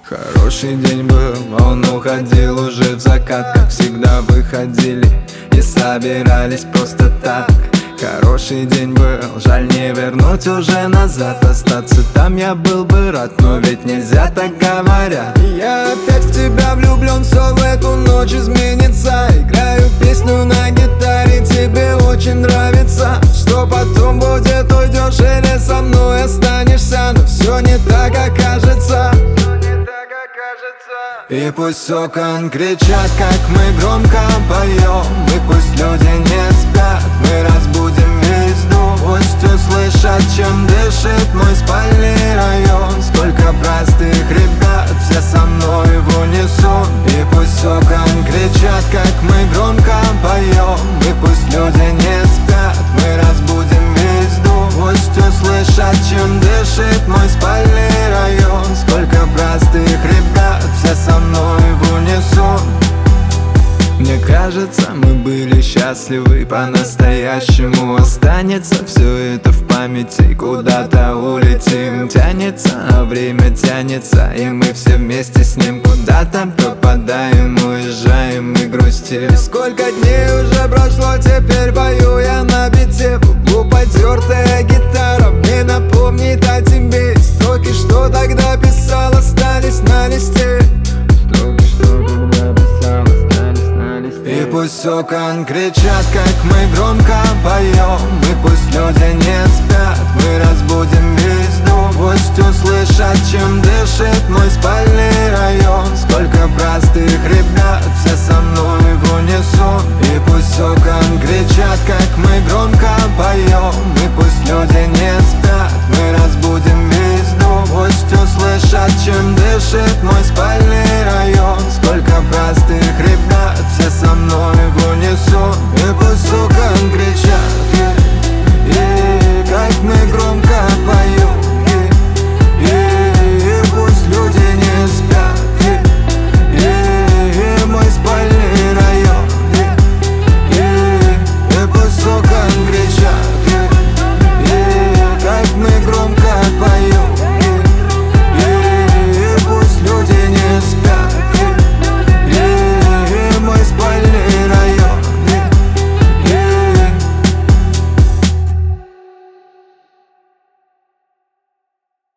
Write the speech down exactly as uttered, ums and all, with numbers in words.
Хороший день был, он уходил уже в закат. Как всегда выходили и собирались просто так. Хороший день был, жаль не вернуть уже назад. Остаться там я был бы рад, но ведь нельзя, так говорят. Я опять в тебя влюблен, все в эту ночь изменится. Играю песню на гитаре, тебе очень нравится. Что потом будет, уйдешь или со мной останешься. Но все не так, как кажется. И пусть с окон кричат, как мы громко поем. И пусть люди не спят, мы разбудим весь дом. Пусть услышат, чем дышит мой спальный район. Сколько простых ребят, все со мной в унисон. И пусть с окон кричат, как мы громко поем. И пусть люди не спят, мы разбудим весь дом. Пусть услышат, чем дышит мой спальный район. Сколько простых ребят, все со мной в унисон. Мне кажется, мы были счастливы по-настоящему. Останется все это в памяти, куда-то улетим. Тянется, а время тянется, и мы все вместе с ним куда-то пропадаем, уезжаем и грустим. И сколько дней уже прошло, теперь пою я на бите. В углу потертая гитара мне напомнит о тебе. И строки, что тогда писал, остались на листе. И пусть с окон кричат, как мы громко поем. И пусть люди не спят, мы разбудим весь дом. Пусть услышат, чем дышит мой спальный